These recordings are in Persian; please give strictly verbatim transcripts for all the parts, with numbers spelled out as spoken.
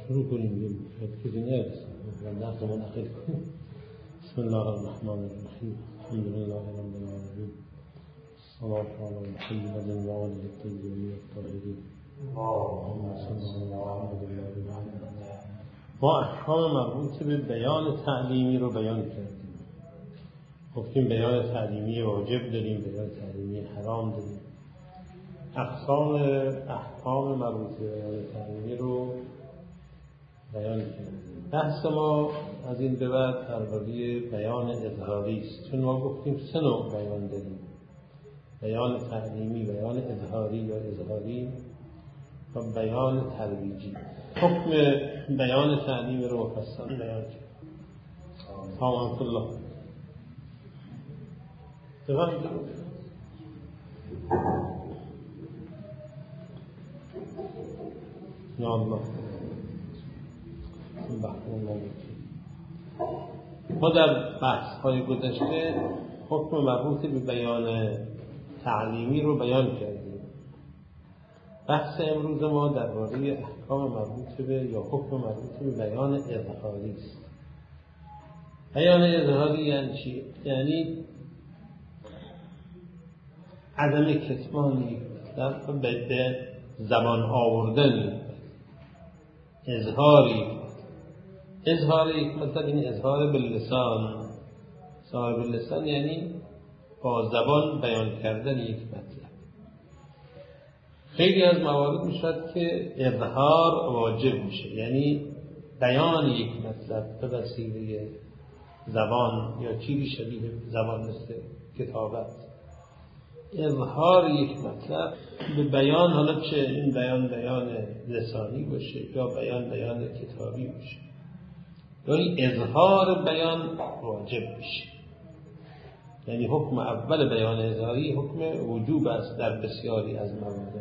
شروع کنیم کسی نرسیم و نقلمون اخیر کنیم. بسم الله الرحمن الرحیم. الحمد لله رب العالمین. الصلاة علی محمد و آله الطیبین الطاهرین. اللهم صل علی محمد. ما احکام مربوط به بیان تعلیمی رو بیان کردیم. گفتیم بیان تعلیمی واجب داریم، بیان تعلیمی حرام داریم. اقسام احکام مربوط به بیان تعلیمی رو بیان کردیم. بحث ما از این به بعد درباره بیان اظهاری است، چون ما گفتیم سه نوع بیان داریم: بیان تعلیمی، بیان اظهاری یا اظهاری و بیان ترویجی. حکم بیان تعلیمی رو مفصل بیان کردیم. سلام الله تمام یا الله. ما در بحث های گذشته حکم مربوط به بیان تعلیمی رو بیان کردیم. بحث امروز ما درباره احکام مربوط به یا حکم مربوط به بیان اظهاری است. بیان اظهاری یعنی چی؟ یعنی عدم کتمانی، در به زبان آوردنی، اظهاری. اظهاری مثلا این اظهار باللسان، اظهار باللسان یعنی با زبان بیان کردن یک مطلب. خیلی از موارد میشد که اظهار واجب میشه، یعنی بیان یک مطلب به وسیله زبان یا چیزی شبیه زبان مثل کتابت. اظهار یک مطلب به بیان، حالا چه این بیان بیان لسانی باشه یا بیان بیان کتابی باشه، یعنی اظهار بیان واجب میشه. یعنی حکم اول بیان اظهاری حکم وجوب است در بسیاری از موارد.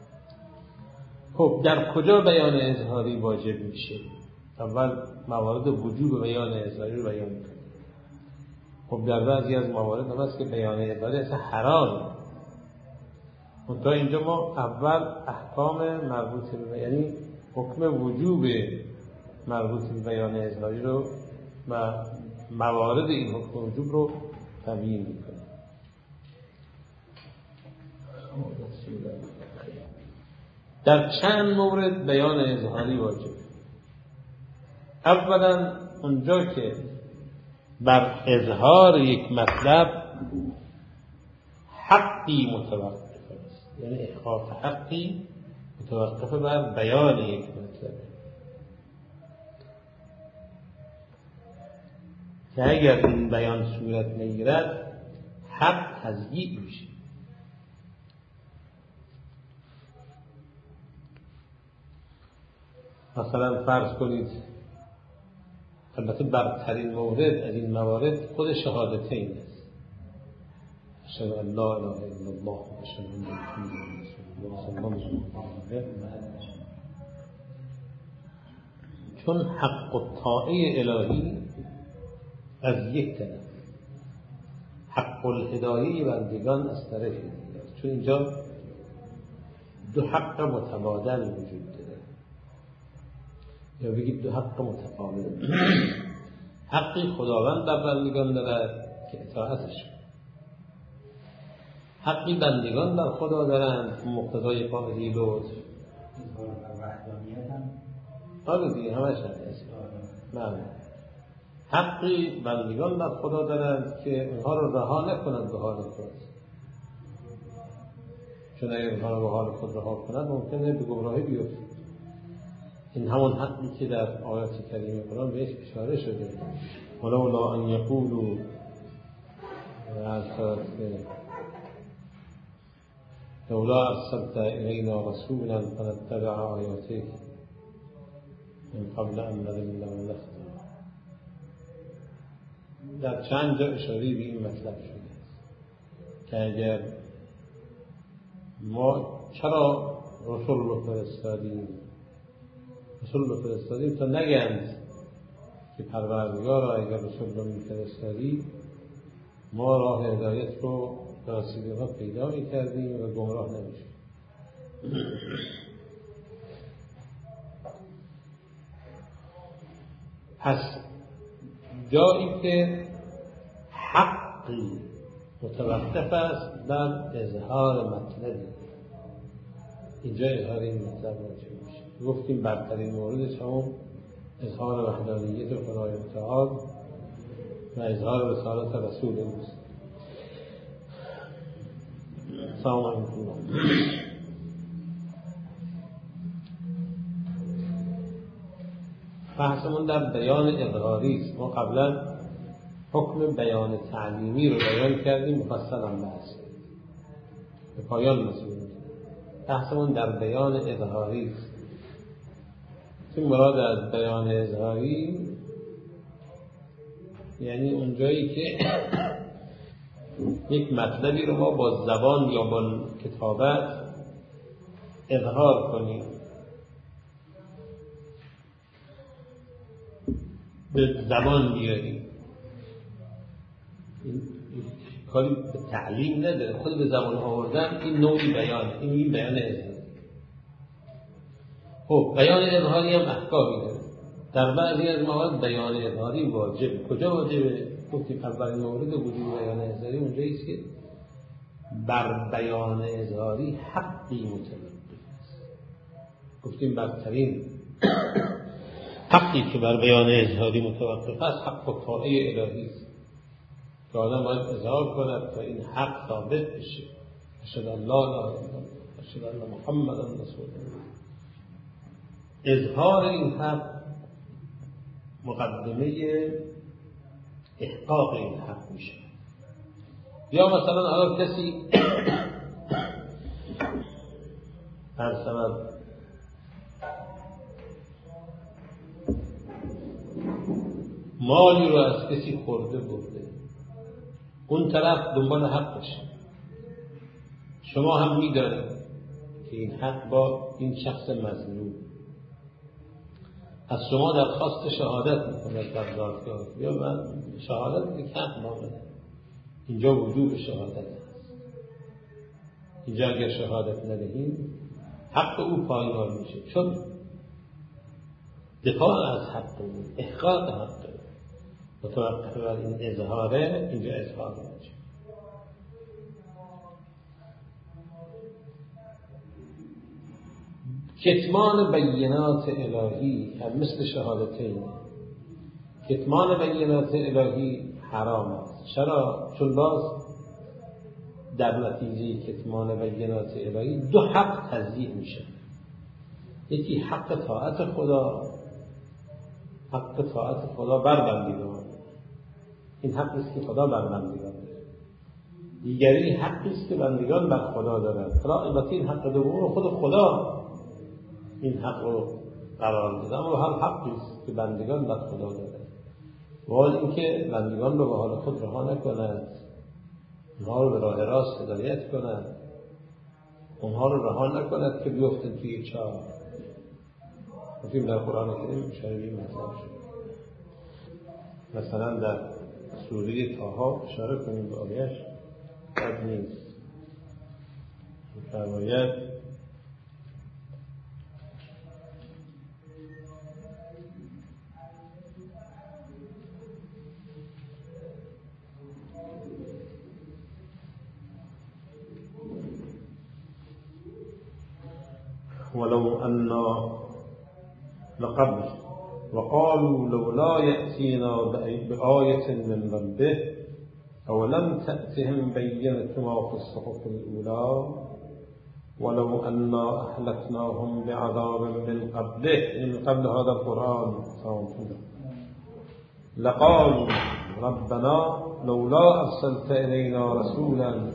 خب در کجا بیان اظهاری واجب میشه؟ اول موارد وجوب بیان اظهاری رو بیان کنیم. خب در بعضی از موارد هم هست که بیان اظهاری اصلا حرامه. منتها اینجا ما اول احکام مربوط به یعنی حکم وجوب مربوط به بیان اظهاری رو و موارد این حکم وجوب رو تبیین میکنیم. در چند مورد بیان اظهاری واجب. اولا اونجا که بر اظهار یک مطلب حقی متوقف است، یعنی احقاق حقی متوقف بر بیان یک مطلب، که اگر این بیان صورت نگیرد حق تضییع میشه. مثلا فرض کنید، البته برترین مورد از این موارد خود شهادتین است. اشهد ان لا اله الا الله و اشهد ان محمدا رسول الله. چون حق الطاعه الهی از یک طرف، حق الهدایه بندگان از طرف دیگر. چون اینجا دو حق متبادل وجود داره، یا بگید دو حق متقابل. حقی خداوند در بندگان دارد که اطاعتش، حقی بندگان در خدا دارند مقتضای قاعده لطف. آره دیگه همش هست. بله. حقی بندگان در خدا دارند که اونها رو رها نکنند به حال خود، چون اگر اونها رو به حال خود رها کنند ممکنه به گمراهی بیفتند. این همون حقی که در آیات کریمه قرآن بهش اشاره شده: ولولا ان یقولوا لولا ارسلت الینا رسولا فنتبع آیاتک من قبل ان نذل ونخزى. در چند جا اشاره به این مطلب شده که اگر ما چرا رسول رو فرستادیم رسول رو فرستادیم تا نگند که پروردگارا اگر رسول رو میفرستادی ما راه هدایت رو در سیدها پیدا میکردیم و گمراه نمیشیم. پس جایی که حقی متوقف است بر اظهار مطلبی، اینجا اظهار این مطلب واجب میشه. گفتیم برترین موردش همون اظهار وحدانیت خدای متعال و اظهار رسالت رسول اوست. سلام علیکم. بحثمون در بیان اظهاری است. ما قبلا حکم بیان تعلیمی رو بیان کردیم، مفصلا بحث به پایان رسیدیم. بحثمون در بیان اظهاری است. این مراد از بیان اظهاری یعنی اونجایی که یک مطلبی رو ما با زبان یا با کتابت اظهار کنیم، به زبان بیاریم. این کاری به تعلیم نداره، خود به زبان آوردن این نوعی بیانه، این این بیان اظهاری. خب بیان اظهاری هم احکامی داره. در بعضی از موارد بیان اظهاری واجب. کجا واجبه؟ گفتیم اولین مورد وجوب بیان اظهاری اونجایی است که بر بیان اظهاری حقی متوقف است. گفتیم برترین حقی که بر بیان اظهاری متوقف است حق طاعه الهی است که آدم باید اظهار کند تا این حق ثابت بشه. اشهد ان لا اله الا الله اشهد ان محمدا رسول الله. اظهار این حق مقدمه احقاق این حق میشه. یا مثلا حالا کسی هر سبب مالی رو از کسی خورده برده، اون طرف دنبال حقش، شما هم میدانید که این حق با این شخص مظلوم از شما درخواست شهادت میکنه در دادگاه، یا من شهادت یک حق مامده. اینجا وجوب شهادت هست. اینجا اگر شهادت ندهیم حق او پایمال میشه، چون دفاع از حق او، احقاق حق او متوقف بر این اظهاره. اینجا اظهار میشه. کتمان بینات الهی هم مثل شهادتین. کتمان بینات الهی حرام است. چرا؟ چون باز در نتیجه کتمان بینات الهی دو حق تضییع میشه. یکی حق طاعت خدا، حق طاعت خدا بر بندگان، این حق است که خدا بر بندگان داره. دیگری حقی است که بندگان بر خدا دارند. حالا البته این حق دوم رو خود خدا این حق رو قرار داده، اما هم حقی است که بندگان بر خدا دارند. ولی اینکه بندگان رو به حال خود رها نکنند، اونها رو به راه راست هدایت کنند، اونها رو رها نکنند که بیفتند توی چاه. گفتیم در قرآن کریم اشاره به این مطلب شد. مثلا در سوره طه اشاره کنیم به آیه‌اش بد نیست. فرماید ولو أنا لقبل وقالوا لولا يأتينا بآية من ربه أولم تأتهم بينة ما في الصحف الأولى ولو أنا أهلكناهم بعذاب من قبله من قبل هذا القرآن لقالوا ربنا لولا أرسلت إلينا رسولا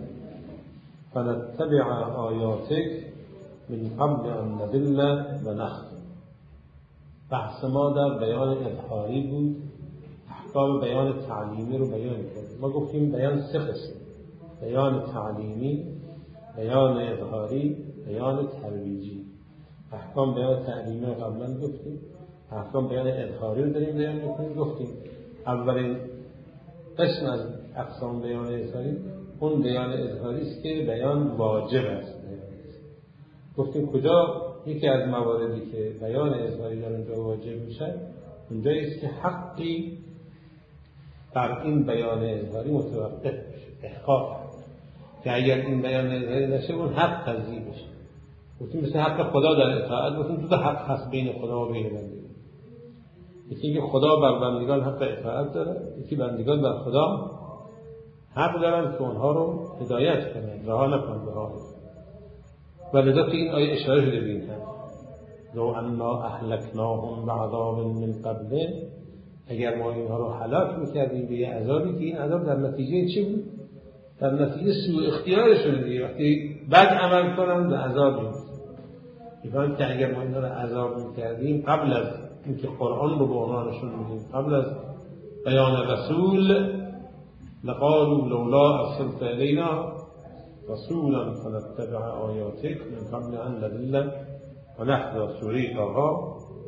فنتبع آياتك من قبل ان نذل و نخزى. بحث ما در بیان اظهاری بود. احکام بیان تعلیمی رو بیان کردیم. ما گفتیم بیان سه قسم: بیان تعلیمی، بیان اظهاری، بیان ترویجی. احکام بیان تعلیمی رو قبلا گفتیم. احکام بیان اظهاری رو داریم بیان میکنیم. گفتیم اولین قسم از اقسام بیان اظهاری اون بیان اظهاری است که بیان واجب است. گفتیم کجا یکی از مواردی که بیان اظهاری در اونجا واجب میشه اونجایی است که حقی بر این بیان اظهاری متوقف بشه، احقاق، که اگر این بیان اظهاری نشه اون حق تضییع بشه. گفتیم مثل حق خدا در اطاعت، گفتیم دو تا حق هست بین خدا و بین بندگان. یکی اینکه خدا بر بندگان حق اطاعت داره، یکی بندگان بر خدا حق دارن که اونها رو هدایت کنن، رها نکنن به حال. ولذا که این آیه اشاره شده به این هم لو انا اهلکناهم بعذاب من قبله، اگر ما اینها رو هلاک میکردیم به یه عذابی که این عذاب در نتیجه چی بود؟ در نتیجه سوء اختیارشون دیگه، وقتی بد عمل کنن به عذاب میرسن. میگن که اگر ما اینها رو عذاب میکردیم قبل از اینکه قرآن رو به اونها نشون میدیم، قبل از بیان رسول، لقالوا لولا ارسلت الینا رسولا فنتبع آیاتک من قبل ان نذل ونحذر. سوره طه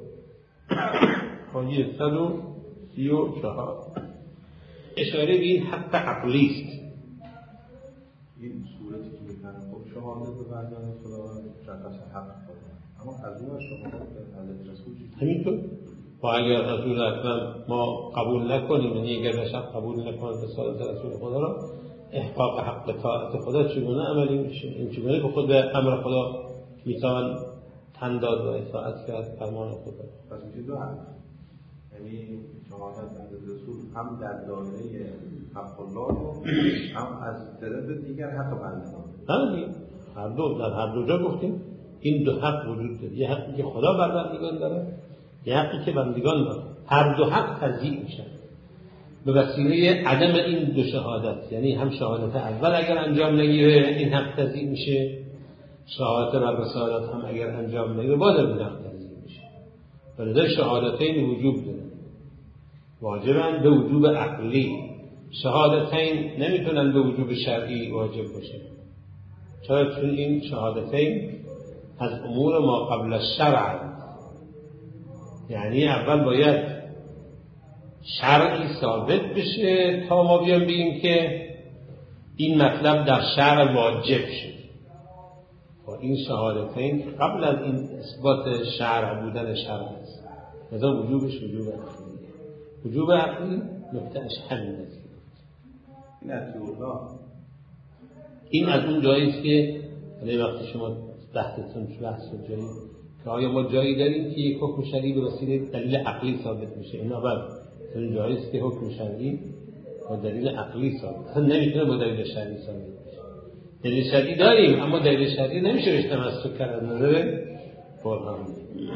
آیه صد و سی و چهار اشاره به این حق عقلی است. این صورتی که میکنن خب شهادت به بندگان خداوند شخص حق خدا، اما از اون شهادت به حضرت رسول همینطور. و اگر رسول اکرم ما قبول نکنیم، یعنی اگر بشر قبول نکنه رسالت رسول خدا را، احقاق حق اطاعت خدا چگونه عملی میشه؟ این چگونه به خود به امر خدا میتوان تن داد و اطاعت کرد فرمان خدا؟ پس میشه دو حق، یعنی شهادت به رسول هم در دایره حق الله و هم از طرف دیگر حق بندگان. همین هر دو، در هر دو جا گفتیم این دو حق وجود داره. یه حقی که خدا بر بندگان داره، یه حقی که بندگان داره. هر دو حق تضییع میشن به وسیله عدم این دو شهادت. یعنی هم شهادت اول اگر انجام نگیره این حق تضییع میشه، شهادت بر رسالت هم اگر انجام نگیره باز این حق تضییع میشه. ولذا شهادتین وجوب داره، واجبن به وجوب عقلی. شهادتین نمیتونن به وجوب شرعی واجب باشه. چرا؟ چون این شهادتین از امور ما قبل الشرع، یعنی اول باید شرعی ثابت بشه تا ما بیان بگیم که این مطلب در شرع واجب شد. و این شهادتین قبل از این اثبات شرع بودن شرع است. لذا وجوبش وجوب عقلی. وجوب عقلی نکتهش همین است. این از الله، این از اون جایی است که یعنی وقتی شما بحثتون بحث جایی که آیا ما جایی داریم که یک حکم شرعی به وسیله دلیل عقلی ثابت میشه؟ اینا بعد اون جایی است که حکم شرعی با دلیل عقلی ثابت، اصلا نمیتونه با دلیل شرعی ثابت بشه. دلیل شرعی داریم اما دلیل شرعی نمیشه بهش تمسک کرد از نظر برهان.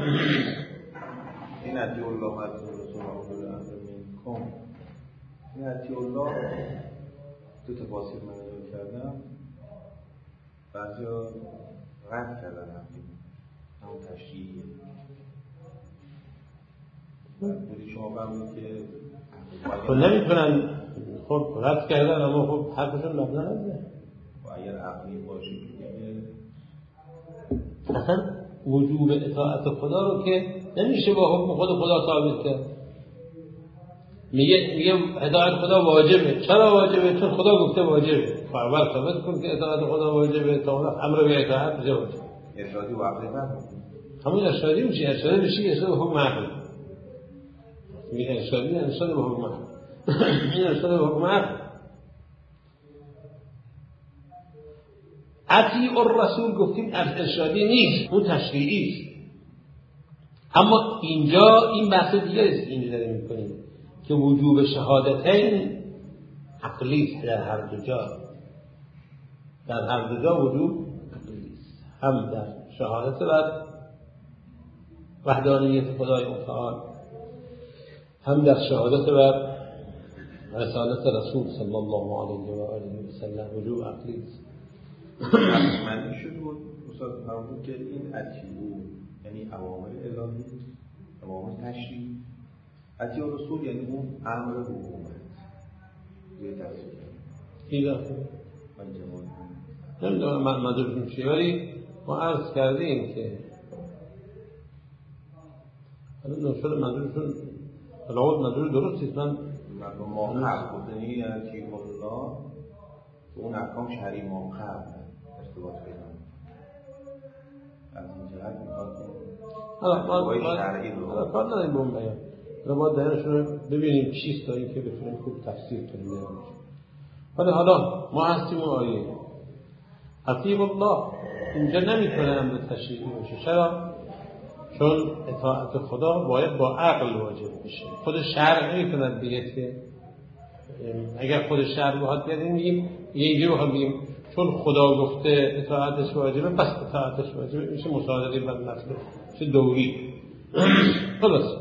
این اطیع الله و اطیع الرسول و اولي الامر منکم. این اطیع الله دو تفاسیر من نگاه کردم، بعضیا رد کردن همون تشریعیه. بودی شما فرمودید که خب نمیتونن، خب رد کردن اما خب حقشون مبنا نداره. و اگر عقلی باشه میگه اصلا وجوب اطاعت خدا رو که نمیشه با حکم خود خدا ثابت کرد. میگه میگه اطاعت خدا واجبه. چرا واجبه؟ چون خدا گفته واجبه. فاول ثابت کن که اطاعت خدا واجبه تا اون امر به اطاعت بشه واجب. ارشادی و عقلی بعد همون ارشادی میشه. ارشادی میشه ارشاد به حکم عقلی. میگه ارشادی ارشاد به حکم عقلی. این ارشاد به حکم عقلی. اطیع الرسول گفتیم از ارشادی نیست، اون تشریعی است. اما اینجا این بحث دیگه است اینجا داریم میکنیم که وجوب شهادتین عقلی است. در هر دو جا در هر دو جا وجوب عقلی است، هم در شهادت بر وحدانیت خدای متعال، هم در شهادت بر رسالت رسول صلی الله علیه و آله و سلم وجوب عقلی است. معنی شد بود استاد فرمود که این اطیعو یعنی اوامر الهی، اوامر تشریع. اطیع رسول یعنی اون امر حکومت یه تفسیر این دفعه نمیدونم من مدرشون چیه، ولی ما عرض کردیم که حالا نشد مدرشون راود مدرش درست است. من ما حق بودنی یعنی اطیع الله اون احکام شرعی موقع ارتباط پیدا از این جهت میخواد حالا ما شرعی رو حالا کار نداریم به اون بیان. رو باید درشون رو ببینیم چیست تا این که بتونیم خوب تفسیر کنیم. ولی حالا ما هستیم اون آیه اطیعوا الله اینجا نمیتونه امر تشریعی باشه. چرا؟ چون اطاعت خدا باید با عقل واجب بشه. خود شرع نمیتونه بگه که اگر خود شرع بخواد بیاد میگیم یه اینجا بخواد بگیم چون خدا گفته اطاعتش واجبه پس اطاعتش واجبه، میشه مصادره بر مطلب، میشه دوری. خلاص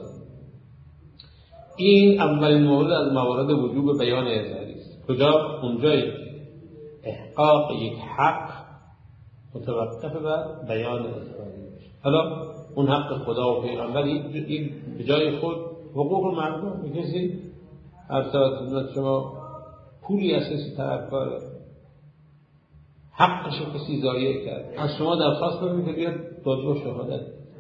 این اولین مورد از موارد وجوب بیان اظهاری است. کجا؟ اونجایی احقاق یک حق متوقف بر بیان اظهاری میشه. حالا اون حق خدا و پیغمبر این به جای خود حقوق مردم، کسی هر ساعت شما پولی از کسی طلبکاره، حقش رو کسی ضایع کرد، از شما درخواست کنید که بیاد دادگاه شهادت،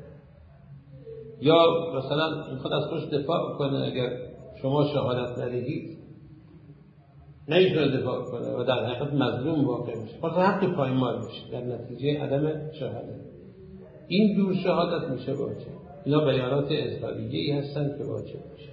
یا مثلا میخواد از خودش دفاع کنه اگر شما شهادت ندهید نمیتونه دفاع کنه و در حقیقت مظلوم واقع میشه، خاطر حق پایمال میشه در نتیجه عدم شهادت. این دور شهادت میشه واجب. اینا بیانات اظهاریه‌ای هستن که واجب میشه.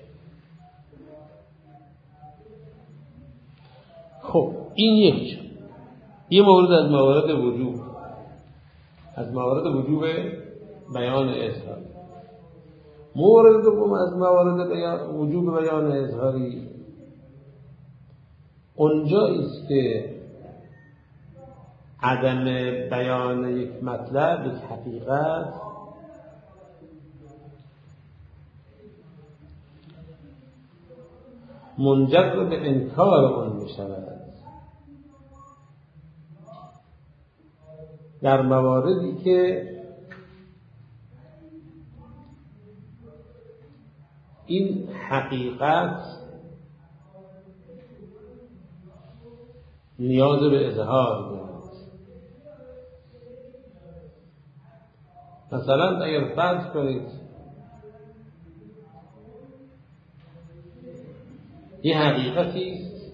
خب این یک یه مورد از موارد وجوب از موارد وجوب بیان اظهاری. مورد دوم از موارد بیان وجوب بیان اظهاری اونجایی است که عدم بیان یک مطلب، یک حقیقت منجر به انکار آن می شود. در مواردی که این حقیقت نیاز به اظهار دارد. مثلا اگر فرض کنید یه حقیقتی است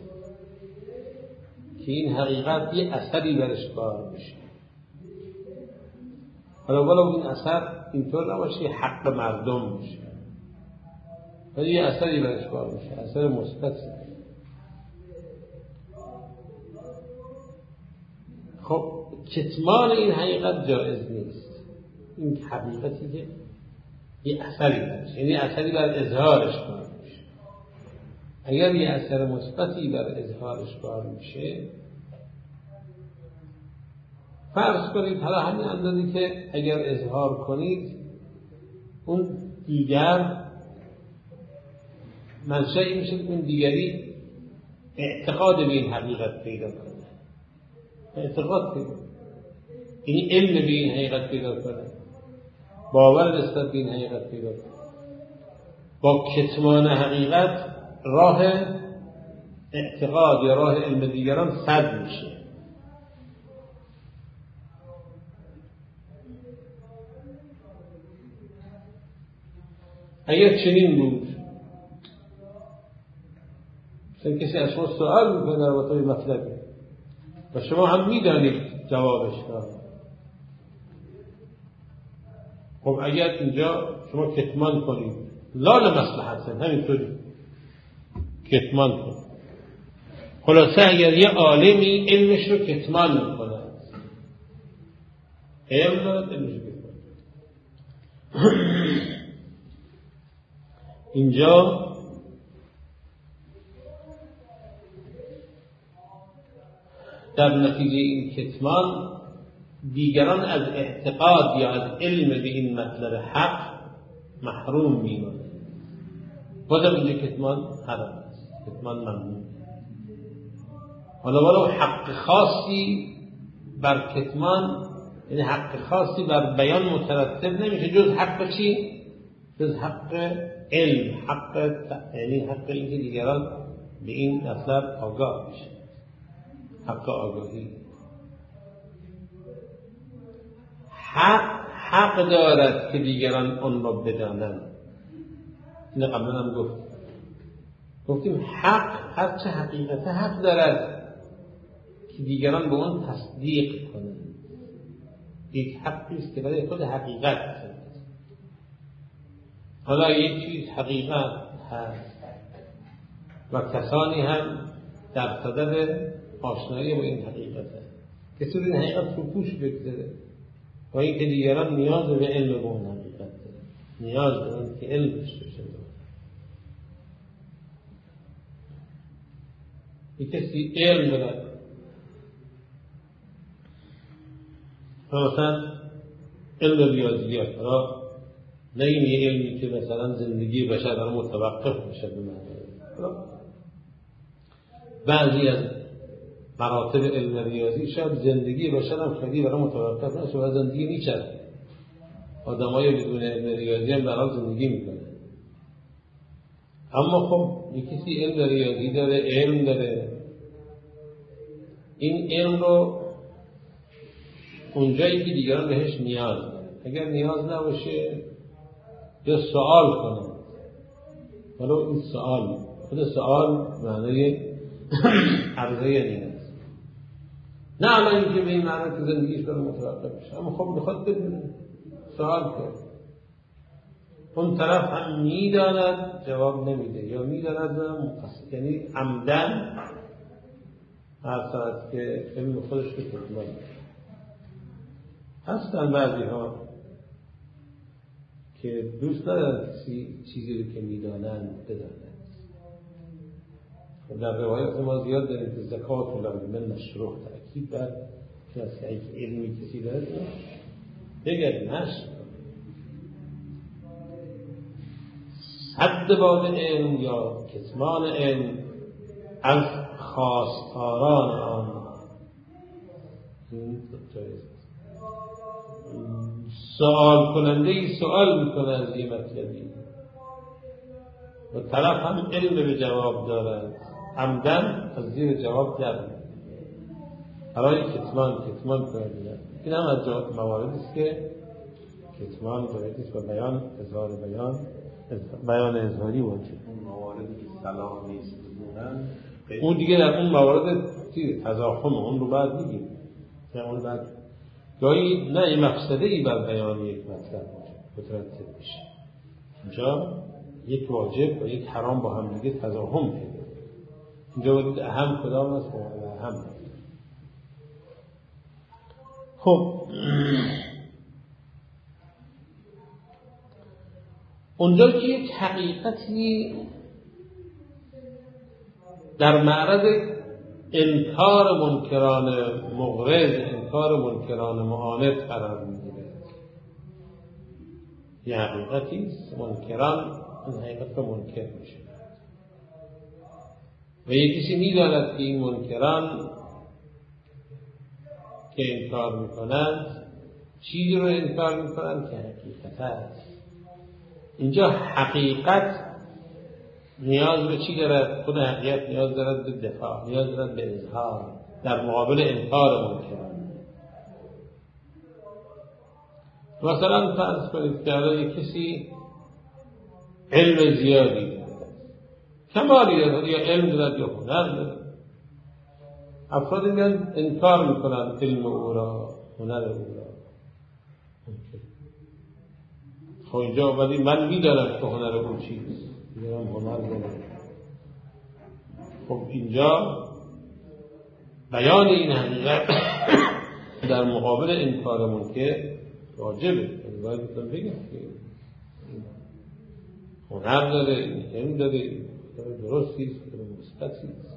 که این حقیقت یه اثری برش کار میشه، حالا ولی این اثر اینطور نباشه یه حق مردم میشه، ولی یه اثری برش کار میشه، اثر مثبتی. خب کتمان این حقیقت جایز نیست. این حقیقتی که یه اثری برش، یعنی اثری بر اظهارش کار میشه. اگر یه اثر مثبتی بر اظهارش کار میشه، فرض کنید حالا همین اندازی که اگر اظهار کنید اون دیگر منشأی میشه که اون دیگری اعتقاد به این حقیقت پیدا کنه، اعتقاد پیدا کنه، یعنی علم به این حقیقت پیدا کنه، باور نسبت به این حقیقت پیدا کنه. با کتمان حقیقت راه اعتقاد یا راه علم دیگران سد میشه. اگر چنین بود، مثلا کسی از شما سوال میکنه در رابطه با مطلبی و شما هم میدانید جوابش دارید، خب اگر اینجا شما کتمان کنید لا لمصلحت، همینطوری کتمان کنید. خلاصه اگر یه عالمی علمش رو کتمان میکنه، علم دارد علمش رو کتمان اینجا در نتیجه این کتمان دیگران از اعتقاد یا از علم به این مطلب حق محروم میمونند. بازم اینجا کتمان حرام است، کتمان ممنوع. حالا ولو حق خاصی بر کتمان، یعنی حق خاصی بر بیان مترتب نمیشه جز حق چی؟ جز حق علم، حق یعنی حق اینکه دیگران به این مطلب آگاه بشه، حق آگاهی. حق حق دارد که دیگران آن را بدانند. این قبلا هم گفت گفتیم حق هر چه حقیقت حق دارد که دیگران به آن تصدیق کنند. یک حقی است که برای خود حقیقت است. حالا یک چیز حقیقت هست و کسانی هم در صدد آشنایی با این حقیقت هست. کسی این حقیقت رو پوش بگذاره و این که دیگران نیاز به علم به اون حقیقت داره، نیاز دارن که علم داشته باشه. یک کسی علم دارد مثلا علم ریاضیات، حالا نه این یه علمی که مثلا زندگی بشر داره متوقف میشه به معنی، بعضی از مراتب علم ریاضی شاید زندگی بشر هم خیلی برای متوقف نشه و زندگی میچرخه. آدمای بدون علم ریاضی هم برای زندگی میکنه. اما خب یک کسی علم ریاضی داره، علم داره، این علم رو اونجایی که دیگران بهش نیاز داره، اگر نیاز نباشه یا سوال کنه، ولو این سوال خود سوال معنی عرضه نیست، نه الان اینکه به این معنی که زندگیش داره متوقف بشه، اما خب بخواد بدونه سوال کنه. اون طرف هم میداند جواب نمیده یا میداند یعنی عمدن هر ساعت که علم خودش رو تکمال هستن. بعضی ها که دوست ندارن کسی چیزی رو که میدانن بدانن. در روایات ما زیاد داریم که زکات العلم من مشروع تأکید بر کسی علمی کسی داره بگرد نشد حد باد علم یا کتمان علم از خواستاران آن سوال کننده ای سوال میکنه از این مطلبی و طرف هم علم به جواب دارد، عمدن از زیر جواب در برای کتمان کتمان کنه. این هم از مواردی است که کتمان جایزی است و بیان اظهار بیان بیان اظهاری واجب. اون مواردی که سلام نیست بودن اون دیگه در اون موارد تضاخم اون رو بعد میگیم که اون بعد گاهی نه این مقصده ای بر بیان یک مطلب مترتب میشه. اینجا یک واجب و یک حرام با هم دیگه تضاهم پیدا. اینجا باید اهم کدام است و اهم. خب اونجا که یک حقیقتی در معرض انکار منکران مغرض، انکار منکران معاند قرار میگیره، یه حقیقتی است منکران این حقیقت رو منکر میشه و یکیشی میداند که این منکران که انکار میکنند چیزی رو انکار میکنند که حقیقت است. اینجا حقیقت نیاز به چی دارد؟ خود حقیقت نیاز دارد به دفاع، نیاز دارد به اظهار در مقابل انکار منکران. مثلا فرض کنید که الان کسی علم زیادی دارد، کمالی دارد یا علم دارد یا هنر دارد، افراد میان انکار میکنند علم او را، هنر او را. خب اینجا ولی من میدانم که هنر او چیست، میدانم هنر دارم. خب اینجا بیان این حقیقت در مقابل انکار منکر واجبه. باید بتون بگم که هنر داره، این علم داره، این درستیست، این مثبتیست.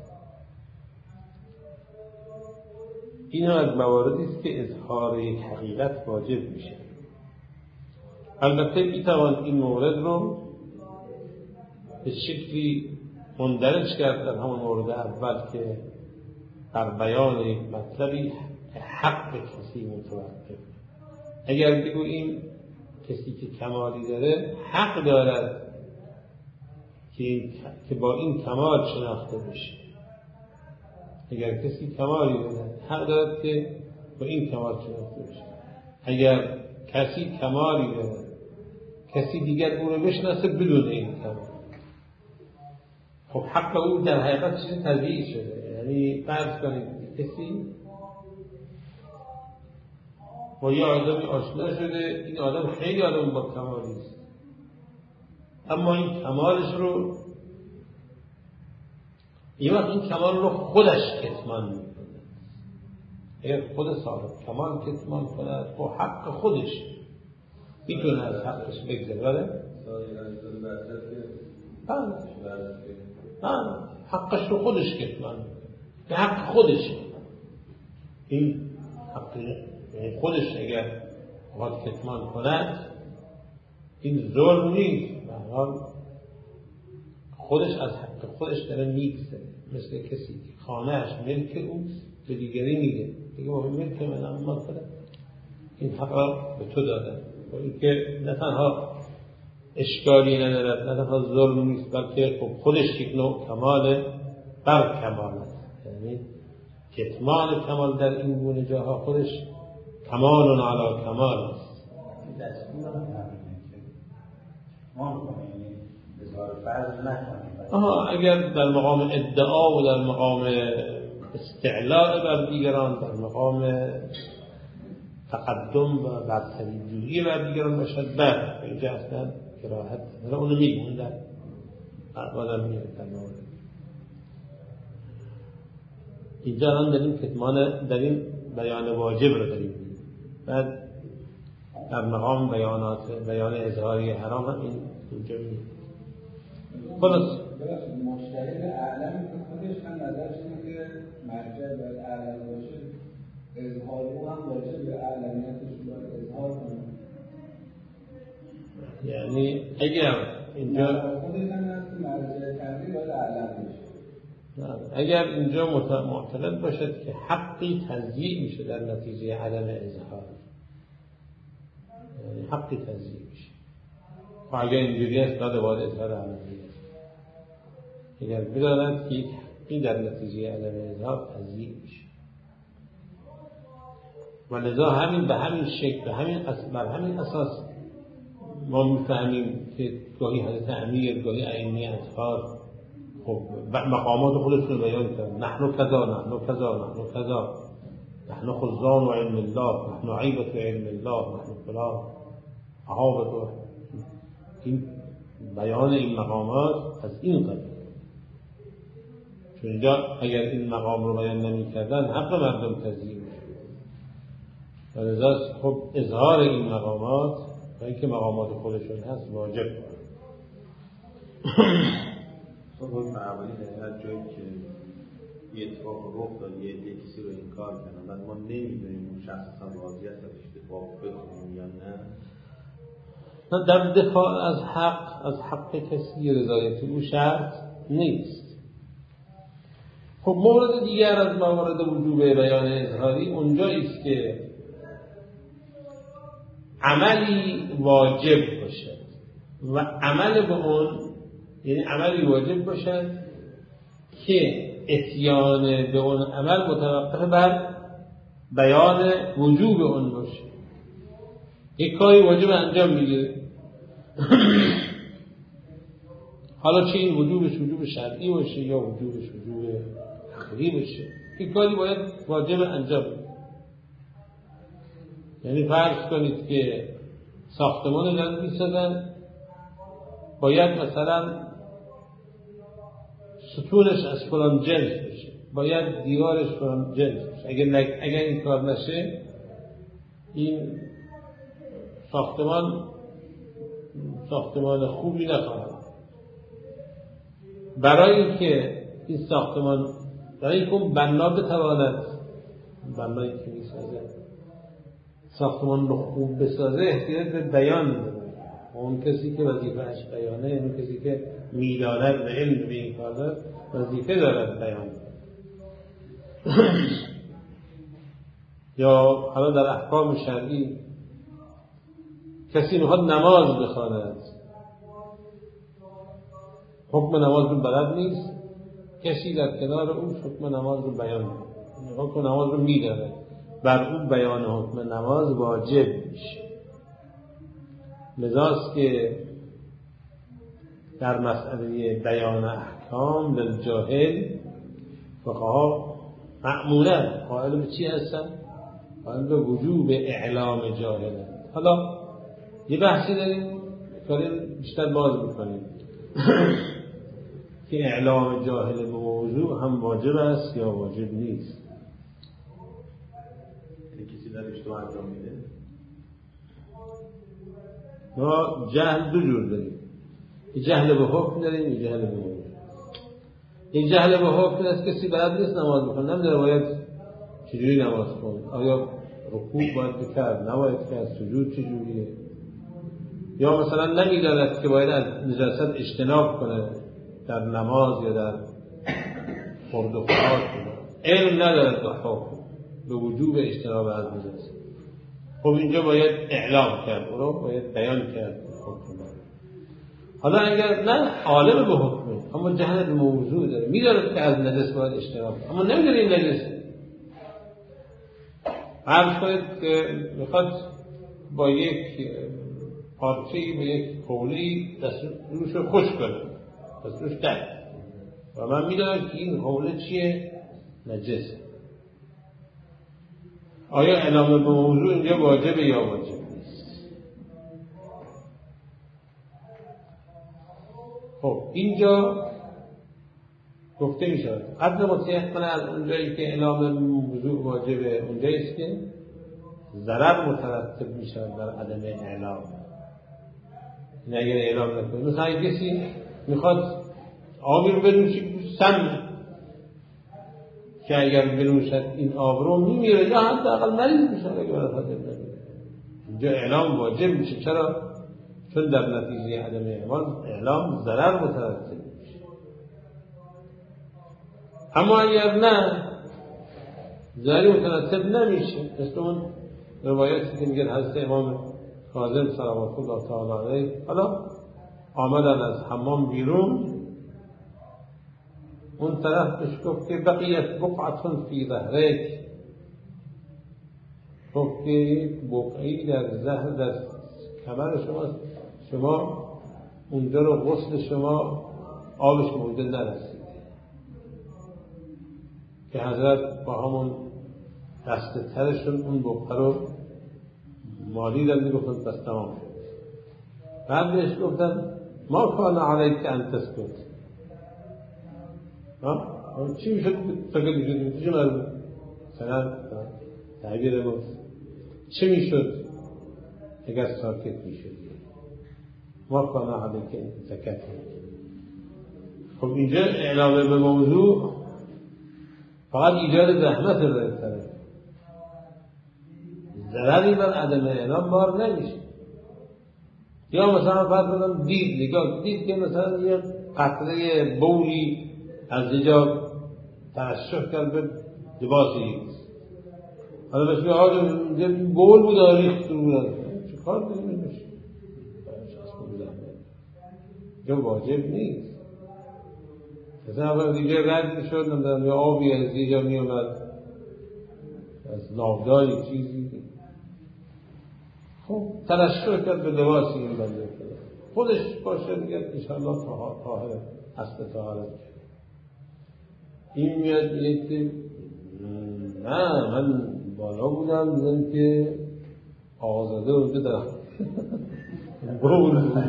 این هم از مواردی است که اظهار یک حقیقت واجب میشه. البته میتوان این مورد رو به شکلی مندرج کرد در همون مورد اول که در بیان یک مطلبی حق کسی متوقف. اگر بگوییم کسی که کمالی داره حق دارد که که با این کمال شناخته بشه، اگر کسی کمالی دارد حق دارد که با این کمال شناخته بشه. اگر کسی کمالی دارد کسی دیگر او رو بشناسه بدون این کمال، خب حق او در حقیقت چیز طبیعی شده. یعنی فرض کنید کسی با یه آدمی آشنا شده، این آدم خیلی آدم با کمالی است، اما این کمالش رو یه وقت این کمال رو خودش کتمان میکنه. اگر خود صاحب کمال کتمان کنه خب حق خودش میتونه از حقش بگذره. بله بله حقش رو خودش کتمان به حق خودش. این حق خودش اگر باید کتمان کند این ظلم نیست، به حال خودش از حق خودش داره میگذره. مثل کسی که خانهش ملک اوست به دیگری میگه دیگه با ملک من اما کنه این حق را به تو دادن. و این که نه تنها اشکالی ندارد نه تنها ظلم نیست بلکه خب خودش یک نوع کمال بر کمال است. یعنی کتمان کمال در این گونه جاها خودش کمال علی کمال است. آها اگر در مقام ادعا و در مقام استعلاء بر دیگران، در مقام تقدم و برتری جویی بر دیگران باشد بر اینجا اصلا کراهت داره. اونو میگون در آدم میگه در مورد اینجا هم داریم کتمان در این بیان واجب رو داریم. بعد در مقام بیانات بیان اظهاری حرام هم این اینجا میگه خلاص مشتری به اعلمی که خودش هم نظرش اینه که مرجع باید اعلم باشه، اظهار او هم باشه به اعلمیتش باید اظهار کنه. یعنی اگر اینجا خودش هم هست مرجع کردی باید اعلم باشه. اگر اینجا معتقد باشد که حقی تضییع میشه در نتیجه عدم اظهار، یعنی حقی تضییع میشه و اگر اینجوری است داده باید اظهار عدم اگر بداند که این در نتیجه عدم اظهار تضییع میشه و لذا همین به همین شکل به همین بر همین اساس ما میفهمیم که گاهی حضرت امیر گاهی ائمه اطهار خب مقامات خودشون بیان کردن نحن کذا نحن کذا نحن کذا نحن خزان و علم الله نحن عیبت علم الله نحن فلان احابت. این بیان این مقامات از این قبیل، چون اینجا اگر این مقام رو بیان نمی کردن حق مردم تضییع میشه و لذا خب اظهار این مقامات و اینکه مقامات خودشون هست واجب. خب معمولی در هر جایی که یه اتفاق رخ داد یه کسی رو انکار کنن بعد ما نمیدونیم اون شخص اصلا راضی است از اتفاق بکنیم یا نه. در دفاع از حق از حق کسی رضایت او شرط نیست. خب مورد دیگر از موارد وجوب بیان اظهاری اونجایی است که عملی واجب باشد و عمل به اون یعنی عملی واجب باشد که اتیان به اون عمل متوقف بر بیان وجوب اون باشه. یک کاری واجب انجام میگیره حالا چه این وجوبش وجوب شرعی باشه یا وجوبش وجوب عقلی باشه یک کاری باید واجب انجام بگیره. یعنی فرض کنید که ساختمان دارن میسازن باید مثلا ستونش از فلان جنس بشه باید دیوارش فلان جنس بشه. اگر, نگ... اگر این کار نشه این ساختمان ساختمان خوبی نخواهد. برای اینکه این ساختمان برای اینکه اون بنا بتواند بنایی که میسازه ساختمان رو خوب بسازه احتیاج به بیان داره. اون کسی که وظیفه‌اش بیانه اون کسی که میداند و علم به این کار دارد وظیفه دارد بیان. یا حالا در احکام شرعی کسی میخواد نماز بخواند حکم نماز رو بلد نیست کسی در کنار اون حکم نماز رو بیان می‌کنه حکم نماز رو میداند بر اون بیان حکم نماز واجب میشه. لذاست که در مسئله بیان احکام للجاهل فقها معمولا قائل به چی هستن؟ قائل به وجوب اعلام جاهل. حالا یه بحثی داریم کاری بیشتر باز میکنیم که اعلام جاهل به موضوع هم واجب است یا واجب نیست. کسی در اشتباه انجام میده. ما جهل دو جور داریم، یه جهل به حکم داریم، یه جهل به موضوع. یه جهل به حکم است کسی بلد نیست نماز بخونه، نمیدونه باید چجوری نماز کنه، آیا رکوع باید بکرد، نباید کرد، سجود چجوریه، یا مثلا نمیداند که باید از نجاست اجتناب کنه در نماز یا در خورد و خوراک، علم ندارد به حکم به وجوب اجتناب از نجاست. خب اینجا باید اعلام کرد، رو باید بیان کرد حکم. حالا اگر نه عالم به حکمه اما جهل به موضوع داره، میداند که از نجس باید اجتناب، اما نمیدونه این نجسه. عرض کنید که میخواد با یک پارچه‌ای به یک حوله‌ای دستش رو خوش کنه، دستش تک، و من میدونم که این حوله چیه؟ نجسه. آیا اعلام به موضوع اینجا واجبه یا واجب نیست؟ خب اینجا گفته می شود قدر متیح کنه از اونجایی که اعلام به موضوع واجبه، اونجاییست که ضرر مترتب می شود در عدم اعلام. این اگر اعلام نکنه، مثلا کسی میخواد آبی رو بنوشی سم، که اگر بنوشد این آب رو میمیره یا حداقل مریض میشه اگر برای نمیره. اینجا اعلام واجب میشه. چرا؟ چون در نتیجه عدم اعلام اعلام ضرر مترتب میشه. اما اگر نه ضرر مترتب نمیشه، مثل اون روایتی که میگه حضرت امام کاظم صلوات الله تعالی علیه حالا آمدن از حمام بیرون، اون طرف بهش گفت که بقیت بقعتون فی ظهرک، گفت که یک بقعی در زهر در کمر شماست، شما اونجا رو غسل شما آبش موجود نرسید، که حضرت با همون دست ترشون اون بقعه رو مالیدن، میگفتن بس تمام شد. بعد بهش گفتن ما کان علیک ان تسکت، ها چی میشد ساکت میشد؟ چی مرد سنن تعبیر ما چی میشد اگر ساکت میشد؟ ما کان علیک ان سکت. خب اینجا اعلام به موضوع فقط ایجاد زحمت رو طرف، ضرری بر عدم اعلام بار نمیشه. یا مثلا فرض کنم دید نگاه دید که مثلا یه قطره بولی از اینجا ترشح کرد به لباسی، حالا بهش میگه آقا این بول بود آریخت رو بودن، چه کار کنیم نمیشه؟ اینجا واجب نیست. مثلا اول دیگه رد میشد نمیدونم یا آبی از اینجا میومد از ناوداری چیزی، خب ترشح کرد به لباسی این بنده خودش باشه میگه انشاءالله طاهره، اصل طاهره. این میاد میگه که نه من بالا بودم دیدم که آزاده اونجا دارم بود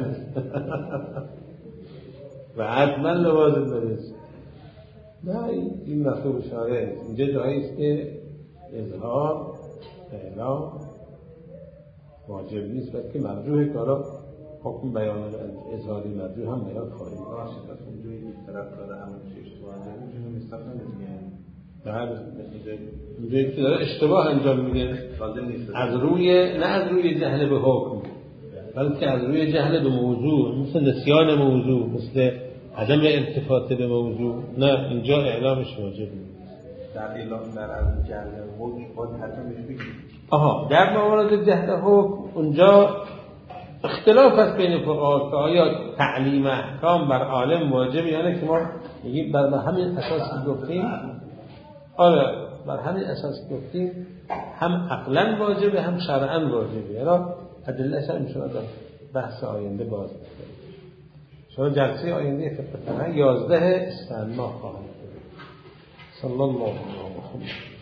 و حتما لباس برست. نه این مطلوب شاره اینجا جاییست که اظهار اعلام واجب نیست، بلکه مرجوح کارا حکم بیان اظهاری مرجوح هم بیان خواهیم. راست پس اونجایی که طرف داره همون چه اشتباه انجام میشه مستقیم میگه. بله اونجایی که داره اشتباه انجام میده از روی نه از روی جهل به حکم، بلکه از روی جهل به موضوع، مثل نسیان موضوع، مثل عدم التفات به موضوع. نه اینجا اعلامش واجب نیست. در اعلام در از جهل حکم باید حتما بهش بگیم. آها در مورد جهل حکم اونجا اختلاف است بین فقها که آیا تعلیم احکام بر عالم واجب یا نه، که ما میگیم بر همین اساس گفتیم. آره بر همین اساس گفتیم هم عقلا واجبه هم شرعا واجبه. یعنی ادله‌اش هم شما در بحث آینده باز می‌کنیم. شما جلسه آینده فقه یازده اسفند ماه خواهیم. صلی الله علیه و سلم.